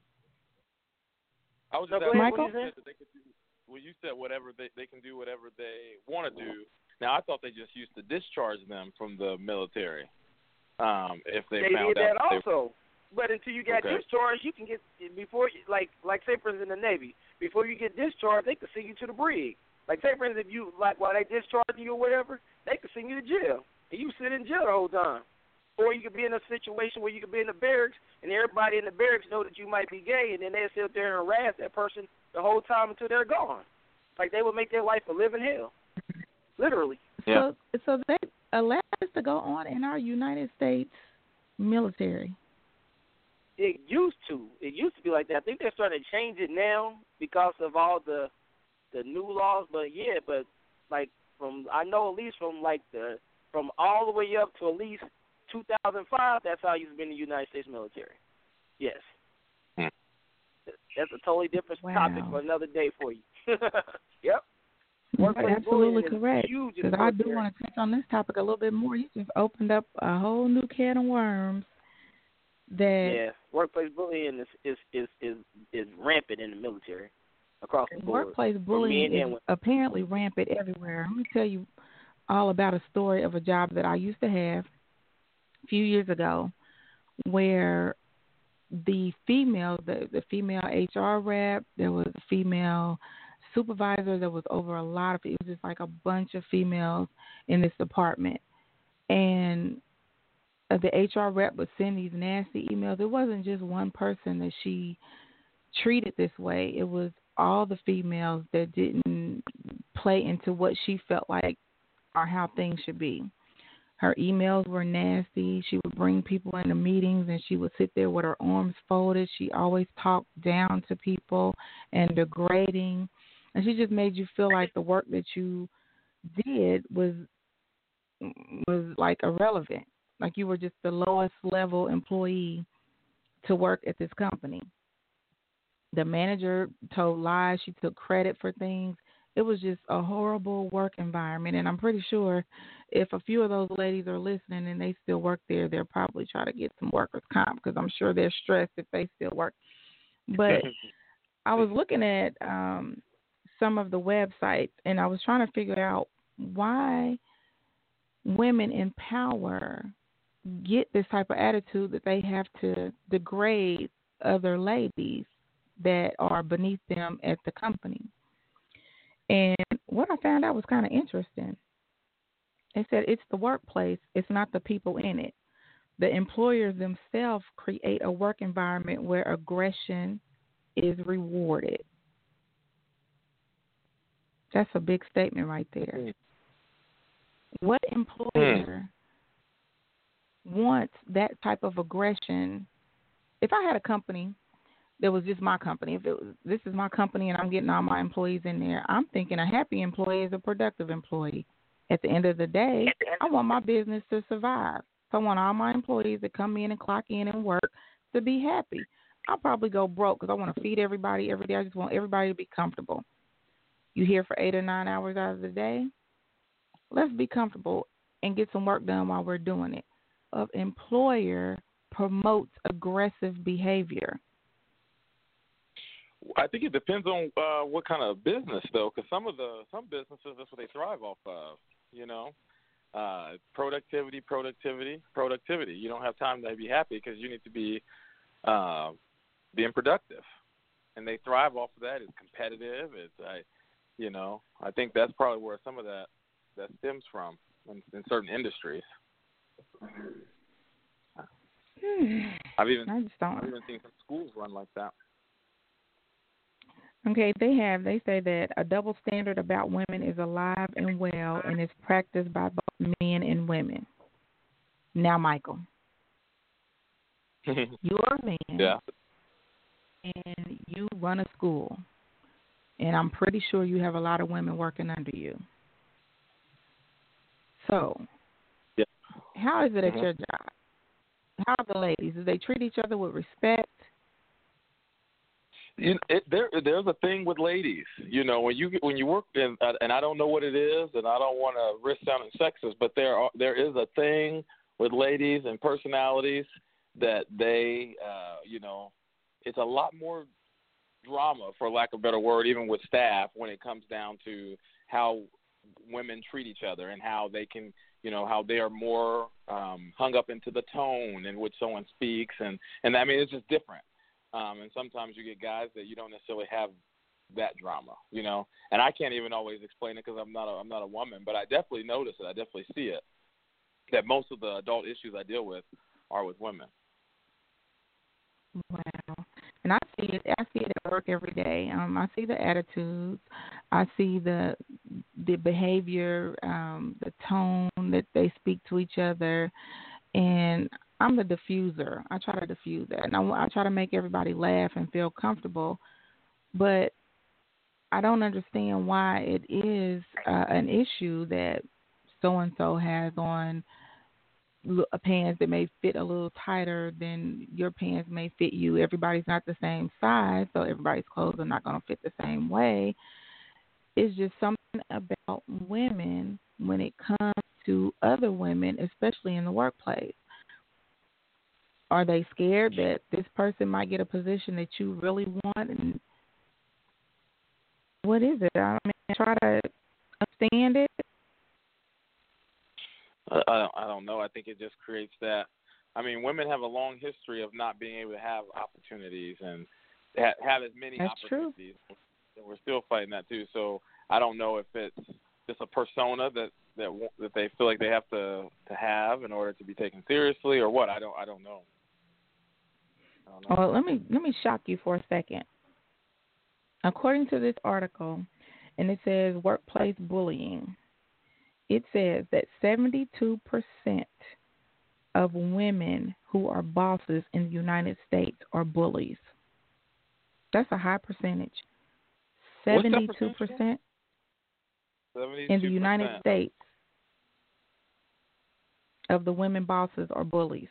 I was no, just asking Michael? when you said that they could do, when you said whatever they they can do whatever they want to do. Now I thought they just used to discharge them from the military. Um, if they, they found did that out also. But until you got okay. discharged, you can get before you, like like say for instance in the Navy, before you get discharged, they could send you to the brig. Like say for instance if you like while they discharge you or whatever, they could send you to jail and you sit in jail the whole time. Or you could be in a situation where you could be in the barracks and everybody in the barracks know that you might be gay, and then they sit there and harass that person the whole time until they're gone. Like they would make their life a living hell, literally. Yeah. So, so they allow us to go on in our United States military. It used to. It used to be like that. I think they're starting to change it now because of all the the new laws. But yeah, but like from I know at least from like the from all the way up to at least two thousand five, that's how I used to be in the United States military. Yes. Hmm. That's a totally different Wow. topic for another day for you. Yep. You're absolutely correct. Because I do want to touch on this topic a little bit more. You just opened up a whole new can of worms. That yeah, workplace bullying is is is is, is rampant in the military across the board. Workplace bullying is women. apparently rampant everywhere. Let me tell you all about a story of a job that I used to have a few years ago, where the female, the, the female H R rep, there was a female supervisor that was over a lot of, it was just like a bunch of females in this department. And uh, the H R rep would send these nasty emails. It wasn't just one person that she treated this way. It was all the females that didn't play into what she felt like or how things should be. Her emails were nasty. She would bring people into meetings and she would sit there with her arms folded. She always talked down to people and degrading. And she just made you feel like the work that you did was was like irrelevant. Like you were just the lowest level employee to work at this company. The manager told lies. She took credit for things. It was just a horrible work environment. And I'm pretty sure if a few of those ladies are listening and they still work there, they'll probably try to get some workers' comp because I'm sure they're stressed if they still work. But I was looking at um, some of the websites and I was trying to figure out why women in power get this type of attitude that they have to degrade other ladies that are beneath them at the company. And what I found out was kind of interesting. They said it's the workplace, it's not the people in it. The employers themselves create a work environment where aggression is rewarded. That's a big statement right there. Mm. What employer mm. wants that type of aggression? If I had a company that was just my company, if it was, this is my company and I'm getting all my employees in there, I'm thinking a happy employee is a productive employee. At the end of the day, I want my business to survive. So I want all my employees that come in and clock in and work to be happy. I'll probably go broke because I want to feed everybody every day. I just want everybody to be comfortable. You here for eight or nine hours out of the day? Let's be comfortable and get some work done while we're doing it. An employer promotes aggressive behavior. I think it depends on uh, what kind of business, though, because some of the some businesses, that's what they thrive off of. You know, uh, productivity, productivity, productivity. You don't have time to be happy because you need to be uh, being productive, and they thrive off of that. It's competitive. It's, I, you know, I think that's probably where some of that that stems from in, in certain industries. Hmm. I've even I just don't. I've even seen some schools run like that. Okay, they have. They say that a double standard about women is alive and well and is practiced by both men and women. Now, Michael, you're a man, yeah. and you run a school, and I'm pretty sure you have a lot of women working under you. So, yeah. how is it at mm-hmm. your job? How are the ladies? Do they treat each other with respect? You know, it, there, there's a thing with ladies. You know, when you when you work in, and I don't know what it is, and I don't want to risk sounding sexist, but there are, there is a thing with ladies and personalities that they, uh, you know, it's a lot more drama, for lack of a better word, even with staff when it comes down to how women treat each other and how they can, you know, how they are more um, hung up into the tone in which someone speaks, and and I mean it's just different. Um, and sometimes you get guys that you don't necessarily have that drama, you know. And I can't even always explain it because I'm not a, I'm not a woman, but I definitely notice it. I definitely see it. That most of the adult issues I deal with are with women. Wow. And I see it. I see it at work every day. Um, I see the attitudes. I see the the behavior, um, the tone that they speak to each other, and I'm the diffuser. I try to diffuse that, and I, I try to make everybody laugh and feel comfortable. But I don't understand why it is uh, an issue that so and so has on pants that may fit a little tighter than your pants may fit you. Everybody's not the same size, so everybody's clothes are not going to fit the same way. It's just something about women when it comes to other women, especially in the workplace. Are they scared that this person might get a position that you really want? And what is it? I mean, try to understand it. I don't, I don't know. I think it just creates that. I mean, women have a long history of not being able to have opportunities and ha- have as many That's opportunities. True. And we're still fighting that too. So I don't know if it's just a persona that, that wa- that they feel like they have to to have in order to be taken seriously, or what? I don't I don't know. I don't know. Well, let me let me shock you for a second. According to this article, and it says workplace bullying, it says that seventy-two percent of women who are bosses in the United States are bullies. That's a high percentage. seventy-two percent in the United States of the women bosses are bullies.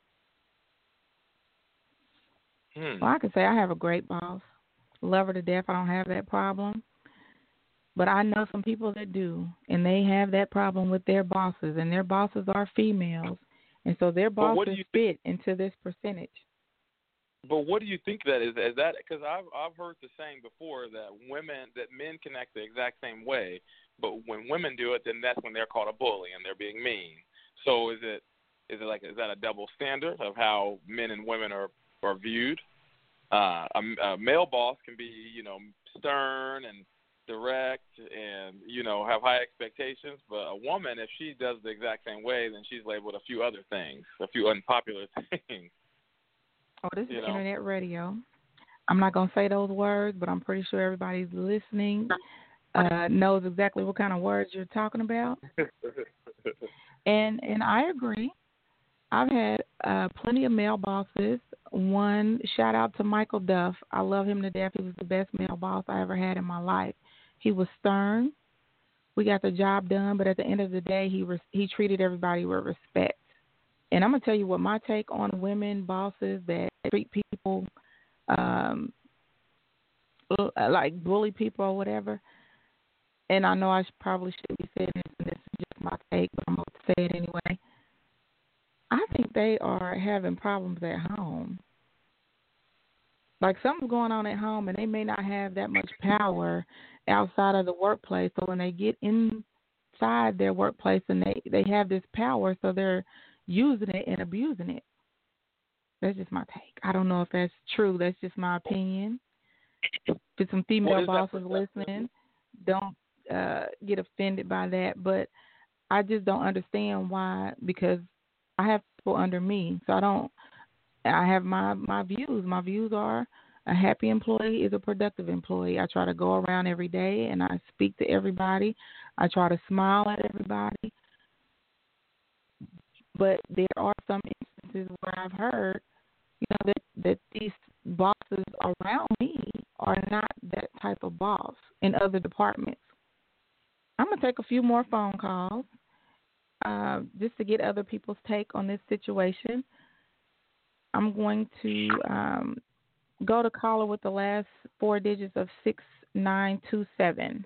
Hmm. Well, I can say I have a great boss. Love her to death. I don't have that problem. But I know some people that do, and they have that problem with their bosses, and their bosses are females. And so their But what do bosses you fit into this percentage. But what do you think that is? Is that because I've I've heard the saying before that women that men can act the exact same way, but when women do it, then that's when they're called a bully and they're being mean. So is it is it like is that a double standard of how men and women are are viewed? Uh, a, a male boss can be you know stern and direct and you know have high expectations, but a woman, if she does the exact same way, then she's labeled a few other things, a few unpopular things. Oh, this is You know? internet radio. I'm not going to say those words, but I'm pretty sure everybody's listening uh, knows exactly what kind of words you're talking about. And and I agree. I've had uh, plenty of male bosses. One, shout out to Michael Duff. I love him to death. He was the best male boss I ever had in my life. He was stern. We got the job done, but at the end of the day, he res- he treated everybody with respect. And I'm going to tell you what my take on women bosses that treat people um, like bully people or whatever. And I know I should, probably should be saying this, and this is just my take, but I'm going to say it anyway. I think they are having problems at home. Like something's going on at home, and they may not have that much power outside of the workplace. So when they get inside their workplace and they, they have this power, so they're using it and abusing it. That's just my take. I don't know if that's true. That's just my opinion. If there's some female bosses listening, don't uh, get offended by that. But I just don't understand why, because I have people under me. So I don't, I have my, my views. My views are a happy employee is a productive employee. I try to go around every day and I speak to everybody. I try to smile at everybody. But there are some instances where I've heard, you know, that, that these bosses around me are not that type of boss in other departments. I'm going to take a few more phone calls uh, just to get other people's take on this situation. I'm going to um, go to caller with the last four digits of six nine two seven.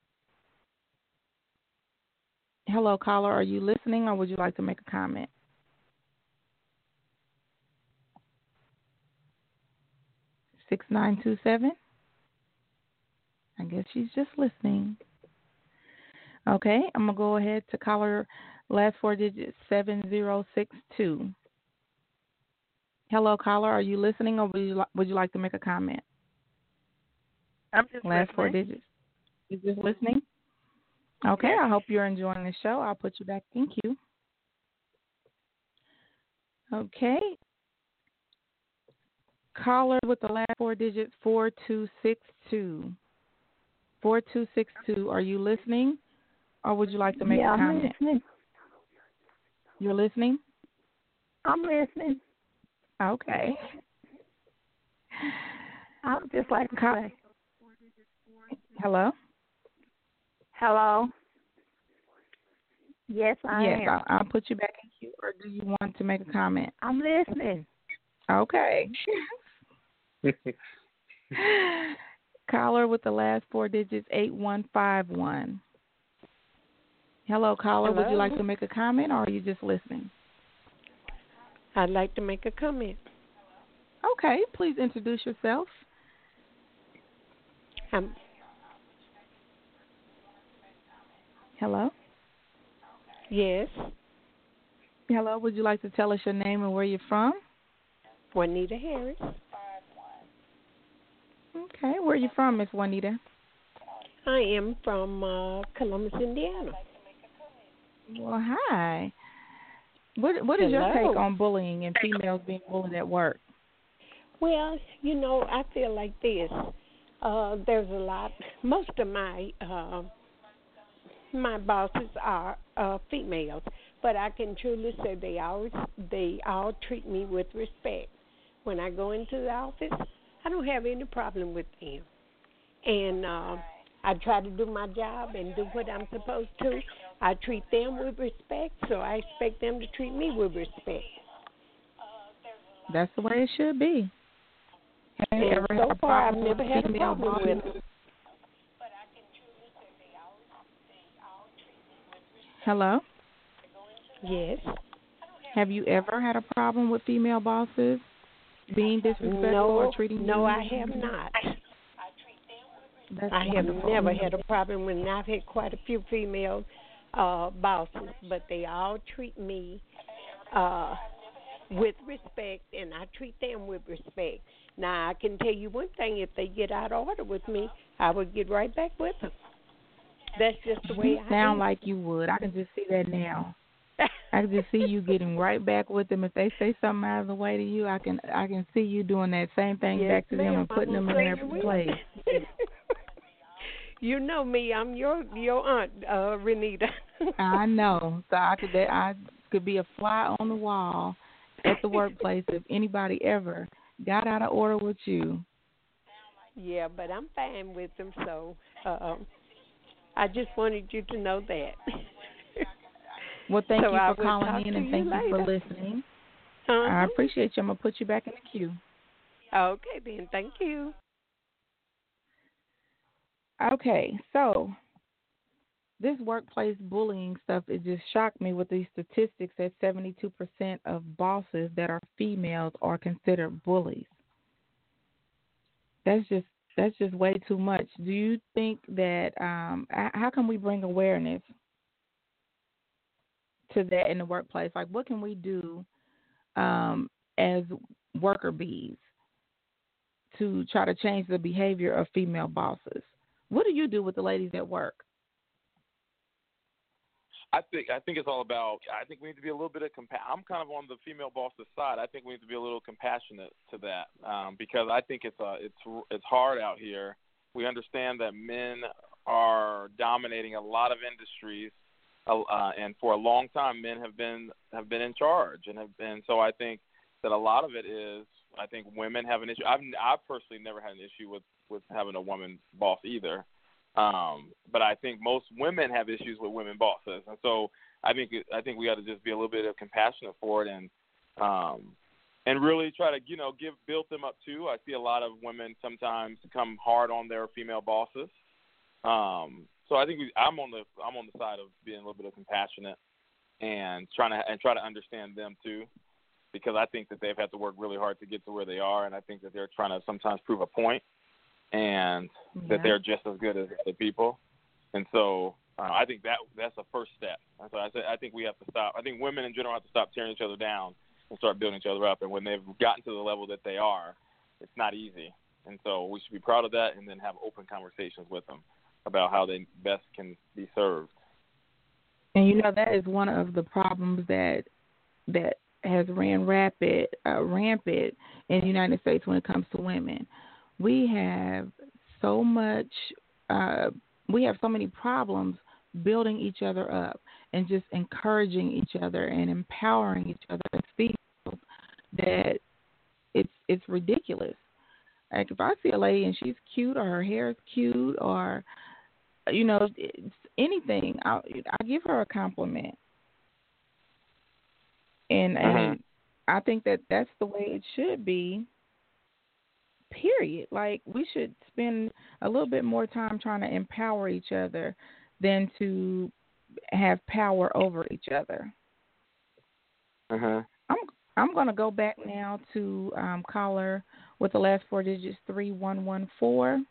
Hello, caller. Are you listening, or would you like to make a comment? six nine two seven. I guess she's just listening. Okay, I'm going to go ahead to caller last four digits seven zero six two. Hello, caller. Are you listening, or would you, li- would you like to make a comment? I'm just last listening. four digits. You just listening? Okay, Yes. I hope you're enjoying the show. I'll put you back in queue. Okay. Caller with the last four digits, four two six two. four two six two, are you listening, or would you like to make yeah, a comment? I'm listening. You're listening? I'm listening. Okay. I would just like to Ca- say. Hello? Hello? Yes, I yes, am. I'll, I'll put you back in queue, or do you want to make a comment? I'm listening. Okay. Caller with the last four digits, eight one five one. Hello, caller. Hello? Would you like to make a comment, or are you just listening? I'd like to make a comment. Okay, please introduce yourself. Um, Hello? yes, Hello, would you like to tell us your name and where you're from? Juanita Harris. Okay, where are you from, Miss Juanita? I am from uh, Columbus, Indiana. Well, hi. What What is your Hello. take on bullying and females being bullied at work? Well, you know, I feel like this. Uh, there's a lot. Most of my uh, my bosses are uh, females, but I can truly say they always they all treat me with respect. When I go into the office, I don't have any problem with them, and uh, I try to do my job and do what I'm supposed to. I treat them with respect, so I expect them to treat me with respect. That's the way it should be. Have you And ever so had a far, I've problem never with had a female problem bosses? with them. Hello? Yes. Have you ever had a problem with female bosses being disrespectful No, or treating no, you? I have not. That's I have wonderful. never had a problem when I've had quite a few female uh, bosses, but they all treat me uh, with respect, and I treat them with respect. Now, I can tell you one thing: if they get out of order with me, I would get right back with them. That's just the way You I sound am. like you would. I can just see that now. I can just see you getting right back with them. If they say something out of the way to you, I can I can see you doing that same thing Yes, back to them ma'am, and putting I'm them in gonna their say you will. place. You know me. I'm your your aunt, uh, Renita. I know. So I could I could be a fly on the wall at the workplace if anybody ever got out of order with you. Yeah, but I'm fine with them, so uh, I just wanted you to know that. Well, thank So you I for will talk calling in to and you thank you for later. listening. Uh-huh. I appreciate you. I'm going to put you back in the queue. Okay, then. Thank you. Okay, so this workplace bullying stuff, it just shocked me with these statistics that seventy-two percent of bosses that are females are considered bullies. That's just that's just way too much. Do you think that um, h- how can we bring awareness to that in the workplace? Like, what can we do um, as worker bees to try to change the behavior of female bosses? What do you do with the ladies at work? I think I think it's all about. I think we need to be a little bit of compa- I'm kind of on the female boss's side. I think we need to be a little compassionate to that um, because I think it's uh, it's it's hard out here. We understand that men are dominating a lot of industries, uh, and for a long time, men have been have been in charge, and have been. So I think that a lot of it is. I think women have an issue. I've I personally never had an issue with, with having a woman boss either. Um, but I think most women have issues with women bosses, and so I think I think we got to just be a little bit of compassionate for it, and um, and really try to you know give build them up too. I see a lot of women sometimes come hard on their female bosses, um, so I think we, I'm on the I'm on the side of being a little bit of compassionate and trying to and try to understand them too, because I think that they've had to work really hard to get to where they are, and I think that they're trying to sometimes prove a point. And Yeah. that they're just as good as other people, and so uh, I think that that's the first step. And so I said I think we have to stop. I think women in general have to stop tearing each other down and start building each other up. And when they've gotten to the level that they are, it's not easy. And so we should be proud of that, and then have open conversations with them about how they best can be served. And you know that is one of the problems that that has ran rapid uh, rampant in the United States when it comes to women. We have so much, uh, we have so many problems building each other up and just encouraging each other and empowering each other as females that it's it's ridiculous. Like if I see a lady and she's cute or her hair is cute or, you know, it's anything, I I give her a compliment. And Uh-huh. and I think that that's the way it should be. Period. Like we should spend a little bit more time trying to empower each other than to have power over each other. Uh-huh. I'm I'm going to go back now to um, caller with the last four digits three one one four.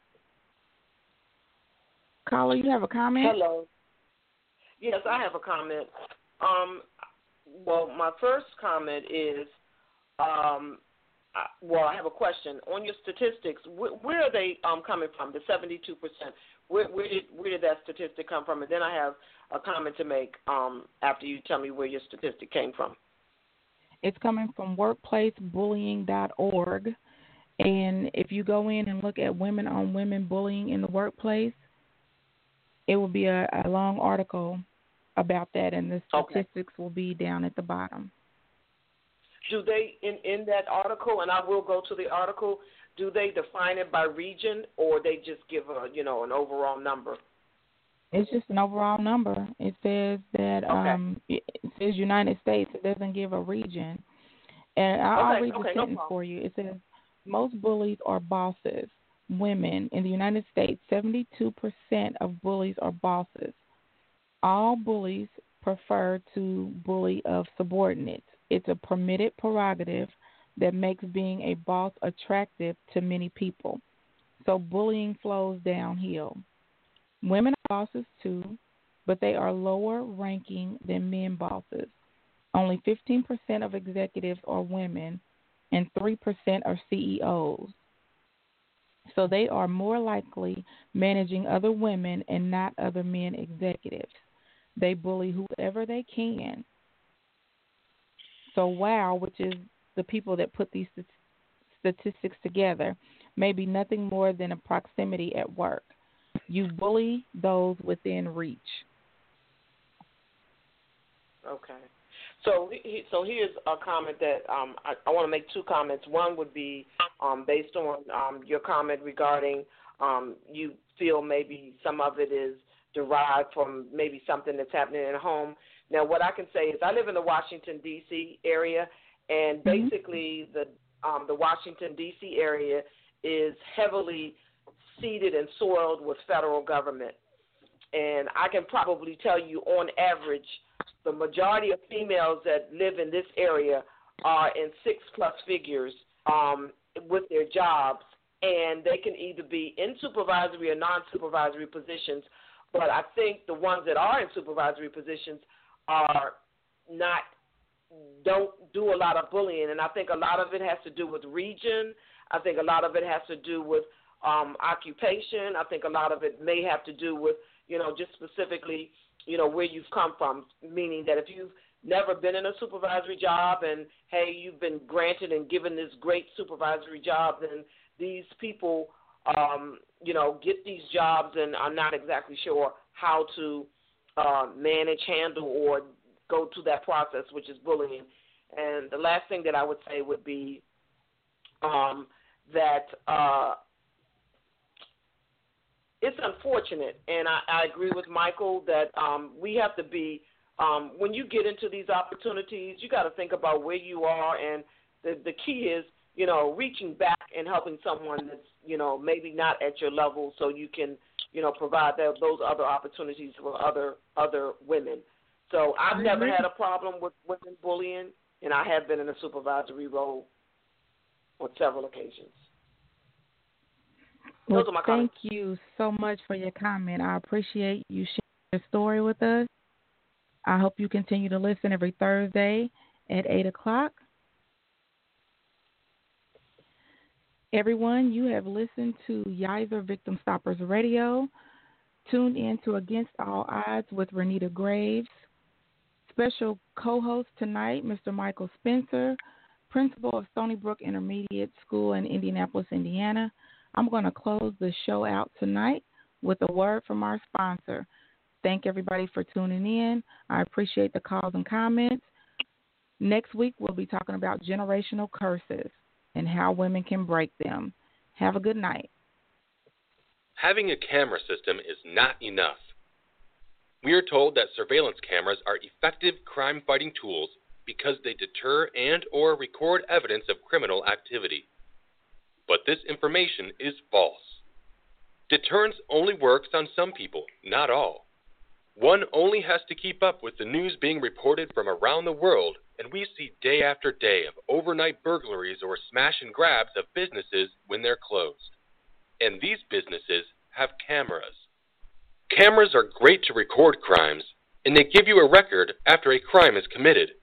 Caller, you have a comment? Hello. Yes, I have a comment. Um, well, my first comment is um, uh, well, I have a question. On your statistics, wh- where are they um, coming from, the seventy-two percent? Where, where, did, where did that statistic come from? And then I have a comment to make um, after you tell me where your statistic came from. It's coming from workplace bullying dot org. And if you go in and look at women on women bullying in the workplace, it will be a, a long article about that, and the statistics okay. will be down at the bottom. Do they, in, in that article, and I will go to the article, do they define it by region, or they just give a, you know, an overall number? It's just an overall number. It says that okay. um, it says United States. It doesn't give a region. And I'll okay. read the okay, sentence no for you. It says, most bullies are bosses. Women in the United States, seventy-two percent of bullies are bosses. All bullies prefer to bully of subordinates. It's a permitted prerogative that makes being a boss attractive to many people. So bullying flows downhill. Women are bosses too, but they are lower ranking than men bosses. Only fifteen percent of executives are women, and three percent are C E Os. So they are more likely managing other women and not other men executives. They bully whoever they can. So WOW, which is the people that put these statistics together, may be nothing more than a proximity at work. You bully those within reach. Okay. So, so here's a comment that um, I, I want to make two comments. One would be um, based on um, your comment regarding um, you feel maybe some of it is derived from maybe something that's happening at home. Now, what I can say is I live in the Washington, D C area, and basically the um, the Washington, D C area is heavily seeded and soiled with federal government. And I can probably tell you on average, the majority of females that live in this area are in six-plus figures um, with their jobs, and they can either be in supervisory or non-supervisory positions. But I think the ones that are in supervisory positions are not, don't do a lot of bullying, and I think a lot of it has to do with region. I think a lot of it has to do with um, occupation. I think a lot of it may have to do with, you know, just specifically, you know, where you've come from, meaning that if you've never been in a supervisory job and, hey, you've been granted and given this great supervisory job, then these people, um, you know, get these jobs and are not exactly sure how to uh, manage, handle, or go to that process, which is bullying. And the last thing that I would say would be um, that uh, it's unfortunate, and I, I agree with Michael that um, we have to be, um, when you get into these opportunities, you got to think about where you are, and the, the key is, you know, reaching back and helping someone that's, you know, maybe not at your level so you can, you know, provide that, those other opportunities for other other women. So I've mm-hmm. never had a problem with women bullying, and I have been in a supervisory role on several occasions. Well, thank you so much for your comment. I appreciate you sharing your story with us. I hope you continue to listen every Thursday at eight o'clock. Everyone, you have listened to Yizer Victim Stoppers Radio. Tuned in to Against All Odds with Renita Graves. Special co-host tonight, Mister Michael Spencer, principal of Stony Brook Intermediate School in Indianapolis, Indiana. I'm going to close the show out tonight with a word from our sponsor. Thank everybody for tuning in. I appreciate the calls and comments. Next week, we'll be talking about generational curses and how women can break them. Have a good night. Having a camera system is not enough. We are told that surveillance cameras are effective crime-fighting tools because they deter and or record evidence of criminal activity. But this information is false. Deterrence only works on some people, not all. One only has to keep up with the news being reported from around the world, and we see day after day of overnight burglaries or smash and grabs of businesses when they're closed. And these businesses have cameras. Cameras are great to record crimes, and they give you a record after a crime is committed.